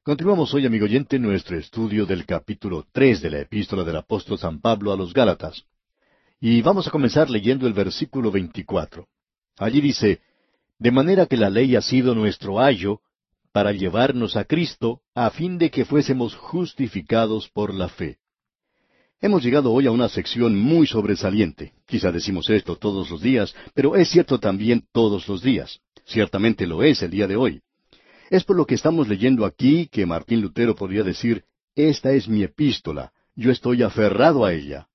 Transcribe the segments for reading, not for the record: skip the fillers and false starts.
Continuamos hoy, amigo oyente, nuestro estudio del capítulo 3 de la epístola del apóstol San Pablo a los Gálatas. Y vamos a comenzar leyendo el versículo 24. Allí dice, de manera que la ley ha sido nuestro ayo para llevarnos a Cristo, a fin de que fuésemos justificados por la fe. Hemos llegado hoy a una sección muy sobresaliente. Quizá decimos esto todos los días, pero es cierto también todos los días. Ciertamente lo es el día de hoy. Es por lo que estamos leyendo aquí que Martín Lutero podría decir, esta es mi epístola, yo estoy aferrado a ella.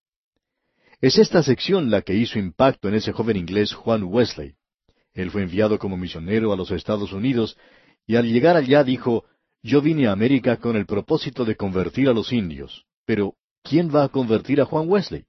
Es esta sección la que hizo impacto en ese joven inglés Juan Wesley. Él fue enviado como misionero a los Estados Unidos, y al llegar allá dijo, yo vine a América con el propósito de convertir a los indios, pero ¿quién va a convertir a Juan Wesley?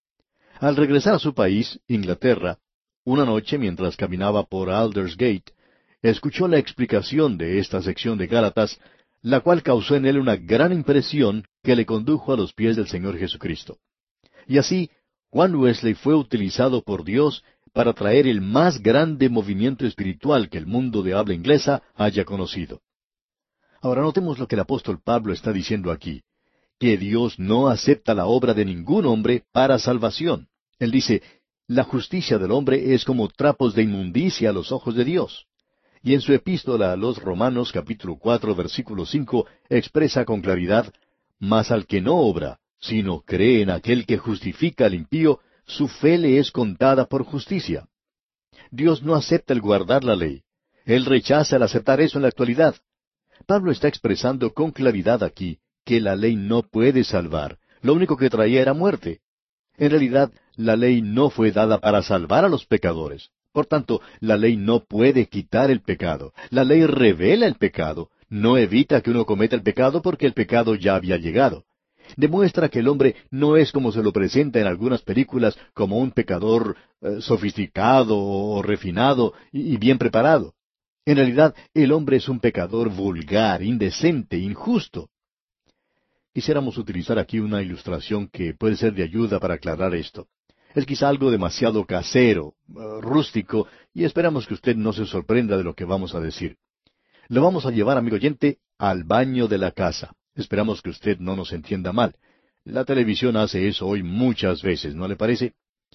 Al regresar a su país, Inglaterra, una noche mientras caminaba por Aldersgate, escuchó la explicación de esta sección de Gálatas, la cual causó en él una gran impresión que le condujo a los pies del Señor Jesucristo. Y así, Juan Wesley fue utilizado por Dios para traer el más grande movimiento espiritual que el mundo de habla inglesa haya conocido. Ahora notemos lo que el apóstol Pablo está diciendo aquí, que Dios no acepta la obra de ningún hombre para salvación. Él dice, la justicia del hombre es como trapos de inmundicia a los ojos de Dios. Y en su epístola a los Romanos capítulo 4 versículo 5 expresa con claridad, mas al que no obra, sino cree en aquel que justifica al impío, su fe le es contada por justicia. Dios no acepta el guardar la ley. Él rechaza el aceptar eso en la actualidad. Pablo está expresando con claridad aquí que la ley no puede salvar. Lo único que traía era muerte. En realidad, la ley no fue dada para salvar a los pecadores. Por tanto, la ley no puede quitar el pecado. La ley revela el pecado. No evita que uno cometa el pecado porque el pecado ya había llegado. Demuestra que el hombre no es como se lo presenta en algunas películas, como un pecador sofisticado o refinado y bien preparado. En realidad, el hombre es un pecador vulgar, indecente, injusto. Quisiéramos utilizar aquí una ilustración que puede ser de ayuda para aclarar esto. Es quizá algo demasiado casero, rústico, y esperamos que usted no se sorprenda de lo que vamos a decir. Lo vamos a llevar, amigo oyente, al baño de la casa. Esperamos que usted no nos entienda mal. La televisión hace eso hoy muchas veces, ¿no le parece?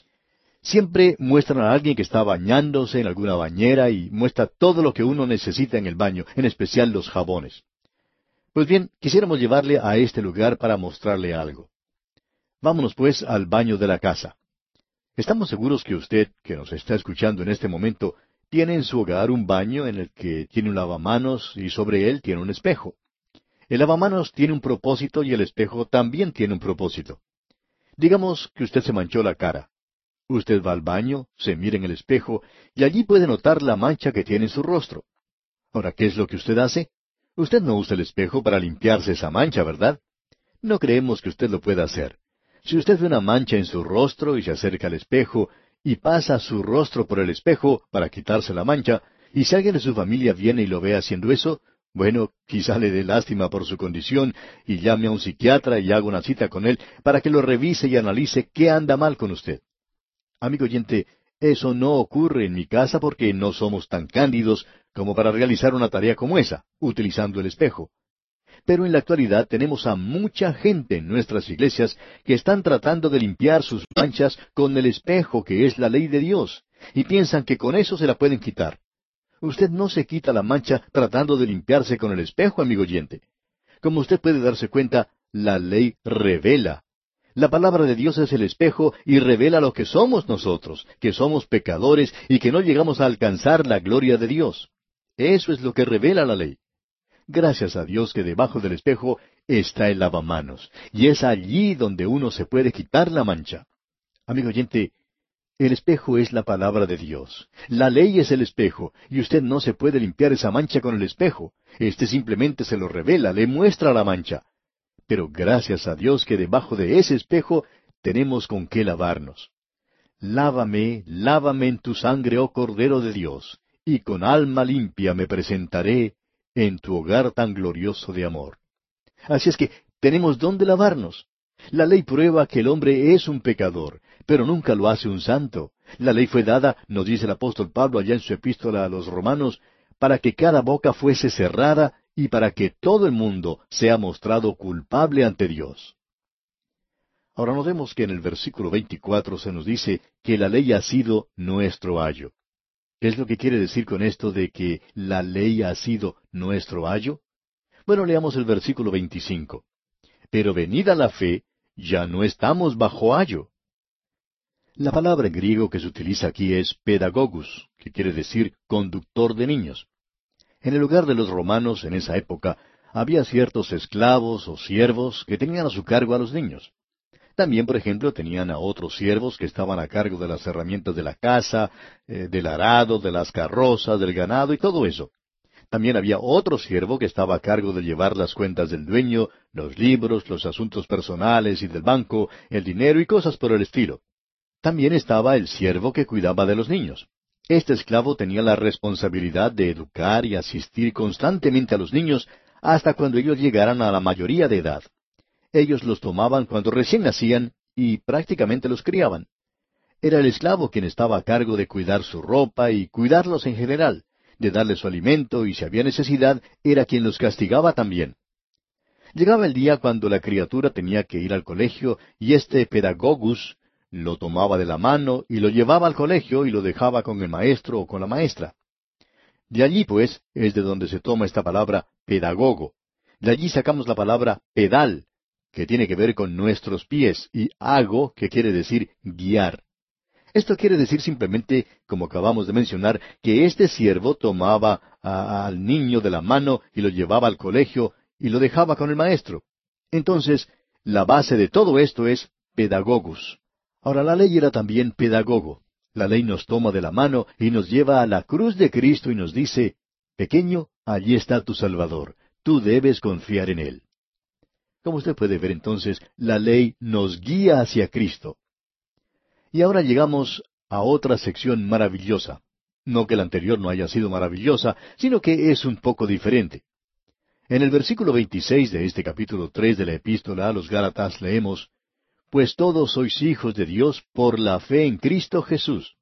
Siempre muestran a alguien que está bañándose en alguna bañera y muestra todo lo que uno necesita en el baño, en especial los jabones. Pues bien, quisiéramos llevarle a este lugar para mostrarle algo. Vámonos pues al baño de la casa. Estamos seguros que usted, que nos está escuchando en este momento, tiene en su hogar un baño en el que tiene un lavamanos y sobre él tiene un espejo. El lavamanos tiene un propósito y el espejo también tiene un propósito. Digamos que usted se manchó la cara. Usted va al baño, se mira en el espejo y allí puede notar la mancha que tiene en su rostro. Ahora, ¿qué es lo que usted hace? Usted no usa el espejo para limpiarse esa mancha, ¿verdad? No creemos que usted lo pueda hacer. Si usted ve una mancha en su rostro y se acerca al espejo y pasa su rostro por el espejo para quitarse la mancha, y si alguien de su familia viene y lo ve haciendo eso, bueno, quizá le dé lástima por su condición y llame a un psiquiatra y haga una cita con él para que lo revise y analice qué anda mal con usted. Amigo oyente, eso no ocurre en mi casa porque no somos tan cándidos como para realizar una tarea como esa, utilizando el espejo. Pero en la actualidad tenemos a mucha gente en nuestras iglesias que están tratando de limpiar sus manchas con el espejo que es la ley de Dios, y piensan que con eso se la pueden quitar. Usted no se quita la mancha tratando de limpiarse con el espejo, amigo oyente. Como usted puede darse cuenta, la ley revela. La palabra de Dios es el espejo y revela lo que somos nosotros, que somos pecadores y que no llegamos a alcanzar la gloria de Dios. Eso es lo que revela la ley. Gracias a Dios que debajo del espejo está el lavamanos, y es allí donde uno se puede quitar la mancha. Amigo oyente, el espejo es la palabra de Dios. La ley es el espejo, y usted no se puede limpiar esa mancha con el espejo. Este simplemente se lo revela, le muestra la mancha. Pero gracias a Dios que debajo de ese espejo tenemos con qué lavarnos. Lávame, lávame en tu sangre, oh Cordero de Dios, y con alma limpia me presentaré en tu hogar tan glorioso de amor. Así es que tenemos dónde lavarnos. La ley prueba que el hombre es un pecador, pero nunca lo hace un santo. La ley fue dada, nos dice el apóstol Pablo allá en su epístola a los Romanos, para que cada boca fuese cerrada y para que todo el mundo sea mostrado culpable ante Dios. Ahora notemos que en el versículo 24 se nos dice que la ley ha sido nuestro ayo. ¿Qué es lo que quiere decir con esto de que la ley ha sido nuestro ayo? Bueno, leamos el versículo 25. Pero venida la fe, ya no estamos bajo ayo. La palabra en griego que se utiliza aquí es pedagogus, que quiere decir conductor de niños. En el lugar de los romanos en esa época había ciertos esclavos o siervos que tenían a su cargo a los niños. También, por ejemplo, tenían a otros siervos que estaban a cargo de las herramientas de la casa, del arado, de las carrozas, del ganado y todo eso. También había otro siervo que estaba a cargo de llevar las cuentas del dueño, los libros, los asuntos personales y del banco, el dinero y cosas por el estilo. También estaba el siervo que cuidaba de los niños. Este esclavo tenía la responsabilidad de educar y asistir constantemente a los niños hasta cuando ellos llegaran a la mayoría de edad. Ellos los tomaban cuando recién nacían y prácticamente los criaban. Era el esclavo quien estaba a cargo de cuidar su ropa y cuidarlos en general, de darles su alimento y si había necesidad, era quien los castigaba también. Llegaba el día cuando la criatura tenía que ir al colegio y este pedagogus lo tomaba de la mano y lo llevaba al colegio y lo dejaba con el maestro o con la maestra. De allí, pues, es de donde se toma esta palabra pedagogo. De allí sacamos la palabra pedal, que tiene que ver con nuestros pies, y ago, que quiere decir guiar. Esto quiere decir simplemente, como acabamos de mencionar, que este siervo tomaba al niño de la mano y lo llevaba al colegio y lo dejaba con el maestro. Entonces, la base de todo esto es pedagogus. Ahora, la ley era también pedagogo. La ley nos toma de la mano y nos lleva a la cruz de Cristo y nos dice, pequeño, allí está tu Salvador. Tú debes confiar en Él. Como usted puede ver entonces, la ley nos guía hacia Cristo. Y ahora llegamos a otra sección maravillosa. No que la anterior no haya sido maravillosa, sino que es un poco diferente. En el versículo 26 de este capítulo 3 de la Epístola a los Gálatas leemos, Pues todos sois hijos de Dios por la fe en Cristo Jesús.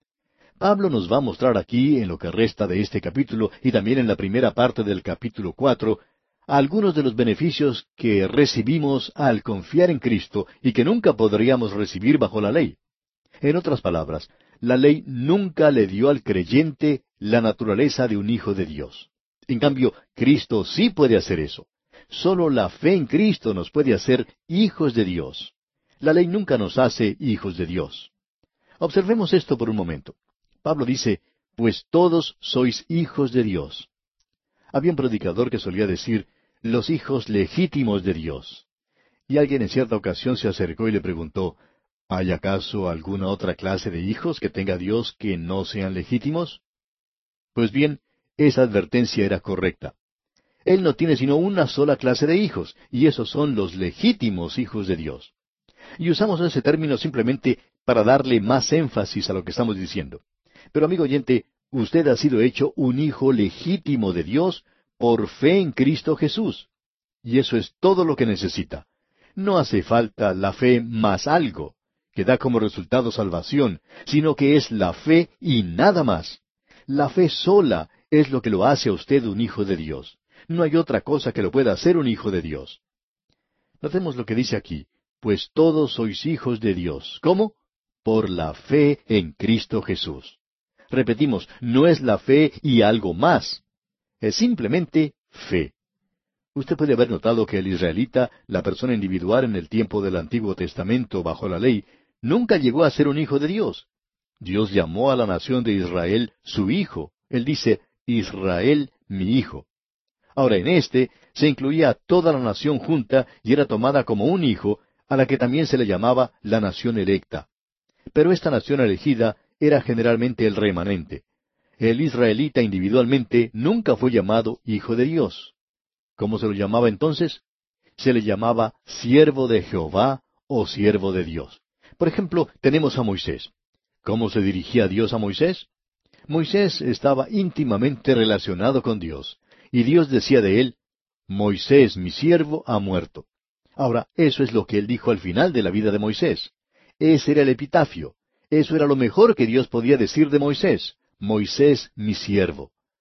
Pablo nos va a mostrar aquí, en lo que resta de este capítulo y también en la primera parte del capítulo 4, algunos de los beneficios que recibimos al confiar en Cristo y que nunca podríamos recibir bajo la ley. En otras palabras, la ley nunca le dio al creyente la naturaleza de un hijo de Dios. En cambio, Cristo sí puede hacer eso. Solo la fe en Cristo nos puede hacer hijos de Dios. La ley nunca nos hace hijos de Dios. Observemos esto por un momento. Pablo dice, pues todos sois hijos de Dios. Había un predicador que solía decir, los hijos legítimos de Dios. Y alguien en cierta ocasión se acercó y le preguntó, ¿hay acaso alguna otra clase de hijos que tenga Dios que no sean legítimos? Pues bien, esa advertencia era correcta. Él no tiene sino una sola clase de hijos, y esos son los legítimos hijos de Dios. Y usamos ese término simplemente para darle más énfasis a lo que estamos diciendo. Pero amigo oyente, usted ha sido hecho un hijo legítimo de Dios por fe en Cristo Jesús. Y eso es todo lo que necesita. No hace falta la fe más algo, que da como resultado salvación, sino que es la fe y nada más. La fe sola es lo que lo hace a usted un hijo de Dios. No hay otra cosa que lo pueda hacer un hijo de Dios. Notemos lo que dice aquí, pues todos sois hijos de Dios. ¿Cómo? Por la fe en Cristo Jesús. Repetimos, no es la fe y algo más. Es simplemente fe. Usted puede haber notado que el israelita, la persona individual en el tiempo del Antiguo Testamento bajo la ley, nunca llegó a ser un hijo de Dios. Dios llamó a la nación de Israel su hijo. Él dice, Israel, mi hijo. Ahora en este se incluía a toda la nación junta y era tomada como un hijo, a la que también se le llamaba la nación electa. Pero esta nación elegida era generalmente el remanente. El israelita individualmente nunca fue llamado hijo de Dios. ¿Cómo se lo llamaba entonces? Se le llamaba siervo de Jehová o siervo de Dios. Por ejemplo, tenemos a Moisés. ¿Cómo se dirigía Dios a Moisés? Moisés estaba íntimamente relacionado con Dios, y Dios decía de él, Moisés, mi siervo, ha muerto. Ahora, eso es lo que él dijo al final de la vida de Moisés. Ese era el epitafio. Eso era lo mejor que Dios podía decir de Moisés. Moisés, mi siervo.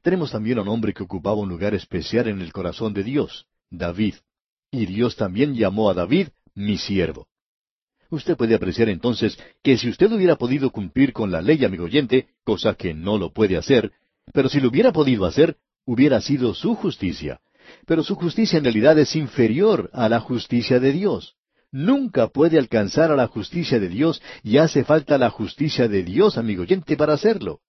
Tenemos también a un hombre que ocupaba un lugar especial en el corazón de Dios, David. Y Dios también llamó a David mi siervo. Usted puede apreciar entonces que si usted hubiera podido cumplir con la ley, amigo oyente, cosa que no lo puede hacer, pero si lo hubiera podido hacer, hubiera sido su justicia. Pero su justicia en realidad es inferior a la justicia de Dios. Nunca puede alcanzar a la justicia de Dios y hace falta la justicia de Dios, amigo oyente, para hacerlo.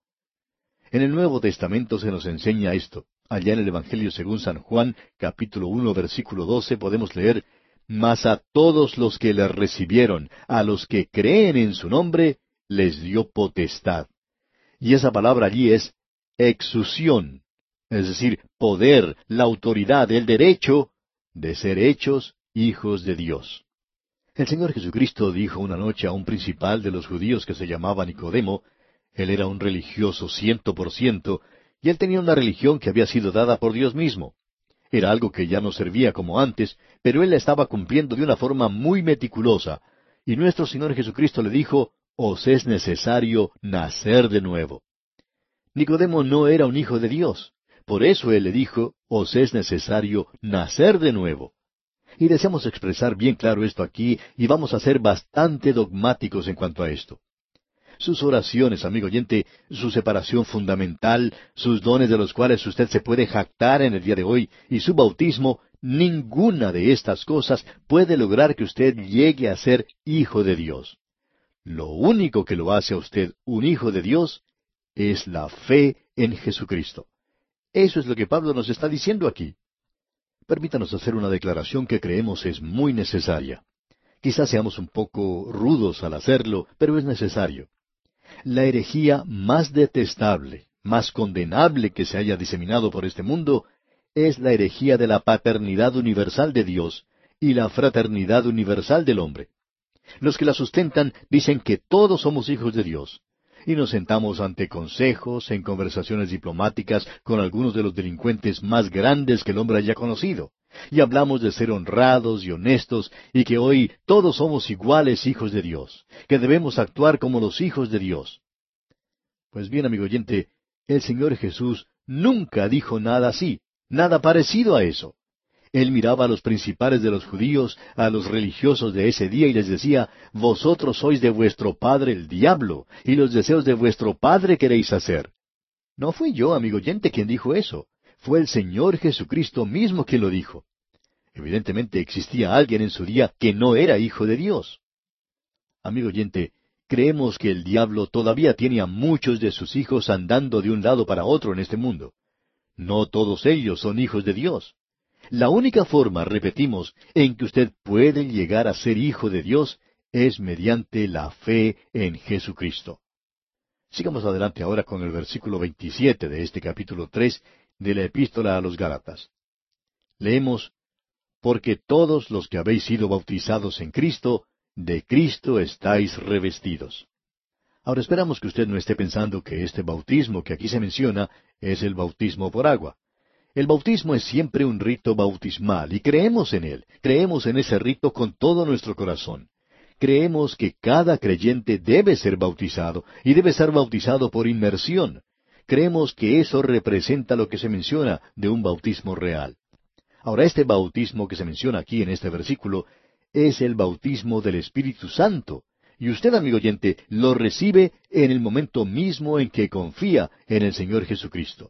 En el Nuevo Testamento se nos enseña esto. Allá en el Evangelio según San Juan, capítulo 1, versículo 12, podemos leer: Mas a todos los que le recibieron, a los que creen en su nombre, les dio potestad. Y esa palabra allí es exusión, es decir, poder, la autoridad, el derecho de ser hechos hijos de Dios. El Señor Jesucristo dijo una noche a un principal de los judíos que se llamaba Nicodemo. Él era un religioso 100%, y él tenía una religión que había sido dada por Dios mismo. Era algo que ya no servía como antes, pero él la estaba cumpliendo de una forma muy meticulosa. Y nuestro Señor Jesucristo le dijo: os es necesario nacer de nuevo. Nicodemo no era un hijo de Dios. Por eso él le dijo: os es necesario nacer de nuevo. Y deseamos expresar bien claro esto aquí, y vamos a ser bastante dogmáticos en cuanto a esto. Sus oraciones, amigo oyente, su separación fundamental, sus dones de los cuales usted se puede jactar en el día de hoy, y su bautismo, ninguna de estas cosas puede lograr que usted llegue a ser hijo de Dios. Lo único que lo hace a usted un hijo de Dios es la fe en Jesucristo. Eso es lo que Pablo nos está diciendo aquí. Permítanos hacer una declaración que creemos es muy necesaria. Quizás seamos un poco rudos al hacerlo, pero es necesario. La herejía más detestable, más condenable que se haya diseminado por este mundo, es la herejía de la paternidad universal de Dios y la fraternidad universal del hombre. Los que la sustentan dicen que todos somos hijos de Dios. Y nos sentamos ante consejos, en conversaciones diplomáticas con algunos de los delincuentes más grandes que el hombre haya conocido. Y hablamos de ser honrados y honestos, y que hoy todos somos iguales hijos de Dios, que debemos actuar como los hijos de Dios. Pues bien, amigo oyente, el Señor Jesús nunca dijo nada así, nada parecido a eso. Él miraba a los principales de los judíos, a los religiosos de ese día, y les decía: vosotros sois de vuestro padre el diablo, y los deseos de vuestro padre queréis hacer. No fui yo, amigo oyente, quien dijo eso. Fue el Señor Jesucristo mismo quien lo dijo. Evidentemente existía alguien en su día que no era hijo de Dios. Amigo oyente, creemos que el diablo todavía tiene a muchos de sus hijos andando de un lado para otro en este mundo. No todos ellos son hijos de Dios. La única forma, repetimos, en que usted puede llegar a ser hijo de Dios es mediante la fe en Jesucristo. Sigamos adelante ahora con el versículo 27 de este capítulo 3 de la Epístola a los Gálatas. Leemos: porque todos los que habéis sido bautizados en Cristo, de Cristo estáis revestidos. Ahora esperamos que usted no esté pensando que este bautismo que aquí se menciona es el bautismo por agua. El bautismo es siempre un rito bautismal y creemos en él, creemos en ese rito con todo nuestro corazón. Creemos que cada creyente debe ser bautizado y debe ser bautizado por inmersión. Creemos que eso representa lo que se menciona de un bautismo real. Ahora, este bautismo que se menciona aquí en este versículo es el bautismo del Espíritu Santo, y usted, amigo oyente, lo recibe en el momento mismo en que confía en el Señor Jesucristo.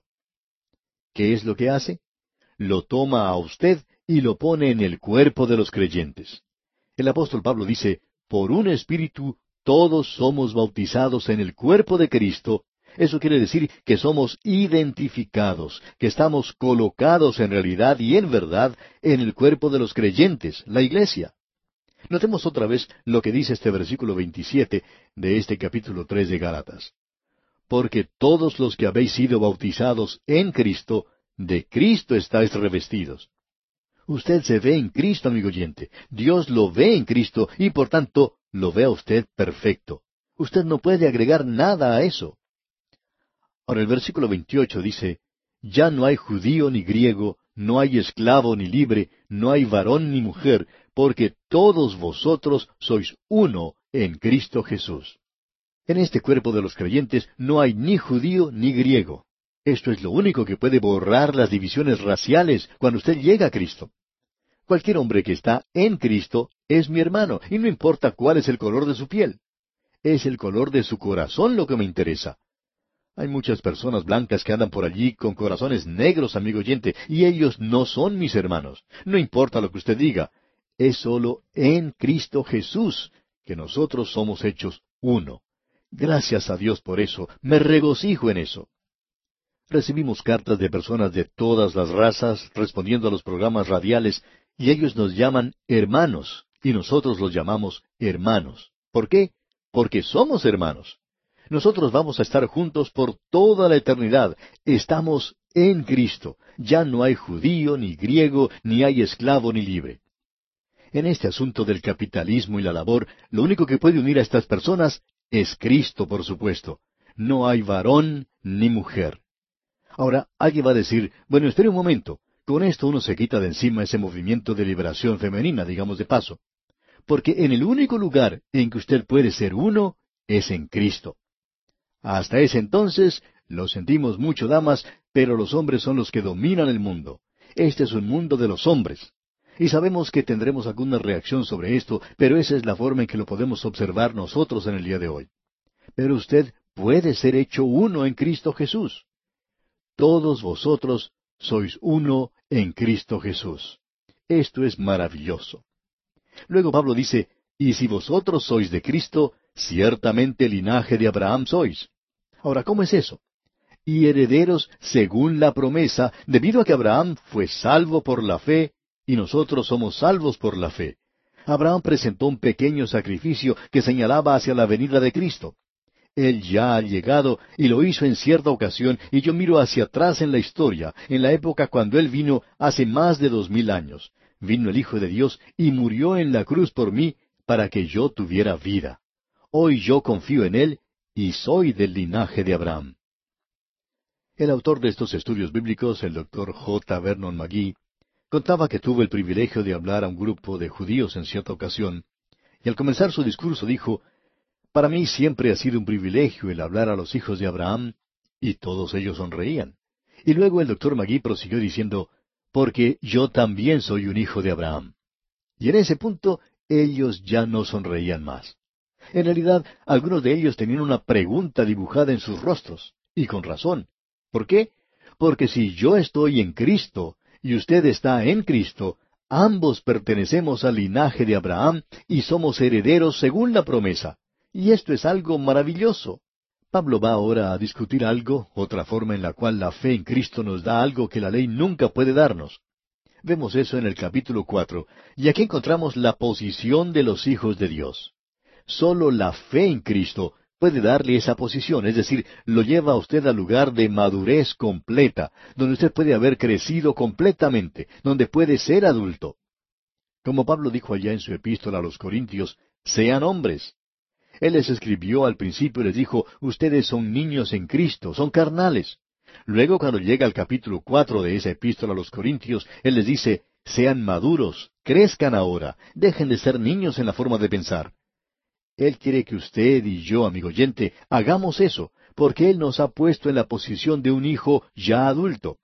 ¿Qué es lo que hace? Lo toma a usted y lo pone en el cuerpo de los creyentes. El apóstol Pablo dice: por un espíritu todos somos bautizados en el cuerpo de Cristo. Eso quiere decir que somos identificados, que estamos colocados en realidad y en verdad en el cuerpo de los creyentes, la iglesia. Notemos otra vez lo que dice este versículo 27 de este capítulo 3 de Gálatas. Porque todos los que habéis sido bautizados en Cristo, de Cristo estáis revestidos. Usted se ve en Cristo, amigo oyente. Dios lo ve en Cristo y por tanto lo ve a usted perfecto. Usted no puede agregar nada a eso. Ahora el versículo 28 dice: ya no hay judío ni griego, no hay esclavo ni libre, no hay varón ni mujer, porque todos vosotros sois uno en Cristo Jesús. En este cuerpo de los creyentes no hay ni judío ni griego. Esto es lo único que puede borrar las divisiones raciales cuando usted llega a Cristo. Cualquier hombre que está en Cristo es mi hermano, y no importa cuál es el color de su piel. Es el color de su corazón lo que me interesa. Hay muchas personas blancas que andan por allí con corazones negros, amigo oyente, y ellos no son mis hermanos. No importa lo que usted diga, es solo en Cristo Jesús que nosotros somos hechos uno. Gracias a Dios por eso, me regocijo en eso. Recibimos cartas de personas de todas las razas respondiendo a los programas radiales, y ellos nos llaman hermanos, y nosotros los llamamos hermanos. ¿Por qué? Porque somos hermanos. Nosotros vamos a estar juntos por toda la eternidad. Estamos en Cristo. Ya no hay judío, ni griego, ni hay esclavo, ni libre. En este asunto del capitalismo y la labor, lo único que puede unir a estas personas es Cristo, por supuesto. No hay varón ni mujer. Ahora, alguien va a decir, bueno, espere un momento. Con esto uno se quita de encima ese movimiento de liberación femenina, digamos de paso. Porque en el único lugar en que usted puede ser uno es en Cristo. Hasta ese entonces, lo sentimos mucho, damas, pero los hombres son los que dominan el mundo. Este es un mundo de los hombres. Y sabemos que tendremos alguna reacción sobre esto, pero esa es la forma en que lo podemos observar nosotros en el día de hoy. Pero usted puede ser hecho uno en Cristo Jesús. Todos vosotros sois uno en Cristo Jesús. Esto es maravilloso. Luego Pablo dice, y si vosotros sois de Cristo, ciertamente linaje de Abraham sois. Ahora, ¿cómo es eso? Y herederos según la promesa, debido a que Abraham fue salvo por la fe, y nosotros somos salvos por la fe. Abraham presentó un pequeño sacrificio que señalaba hacia la venida de Cristo. Él ya ha llegado y lo hizo en cierta ocasión, y yo miro hacia atrás en la historia, en la época cuando Él vino hace más de 2000 años. Vino el Hijo de Dios y murió en la cruz por mí para que yo tuviera vida. Hoy yo confío en Él y soy del linaje de Abraham. El autor de estos estudios bíblicos, el Dr. J. Vernon McGee, contaba que tuvo el privilegio de hablar a un grupo de judíos en cierta ocasión, y al comenzar su discurso dijo, para mí siempre ha sido un privilegio el hablar a los hijos de Abraham, y todos ellos sonreían. Y luego el Dr. McGee prosiguió diciendo, porque yo también soy un hijo de Abraham. Y en ese punto ellos ya no sonreían más. En realidad, algunos de ellos tenían una pregunta dibujada en sus rostros, y con razón. ¿Por qué? Porque si yo estoy en Cristo, y usted está en Cristo, ambos pertenecemos al linaje de Abraham, y somos herederos según la promesa. Y esto es algo maravilloso. Pablo va ahora a discutir algo, otra forma en la cual la fe en Cristo nos da algo que la ley nunca puede darnos. Vemos eso en el capítulo 4, y aquí encontramos la posición de los hijos de Dios. Solo la fe en Cristo puede darle esa posición, es decir, lo lleva a usted al lugar de madurez completa, donde usted puede haber crecido completamente, donde puede ser adulto. Como Pablo dijo allá en su epístola a los Corintios, sean hombres. Él les escribió al principio y les dijo, ustedes son niños en Cristo, son carnales. Luego cuando llega al capítulo 4 de esa epístola a los Corintios, Él les dice, sean maduros, crezcan ahora, dejen de ser niños en la forma de pensar. Él quiere que usted y yo, amigo oyente, hagamos eso, porque Él nos ha puesto en la posición de un hijo ya adulto.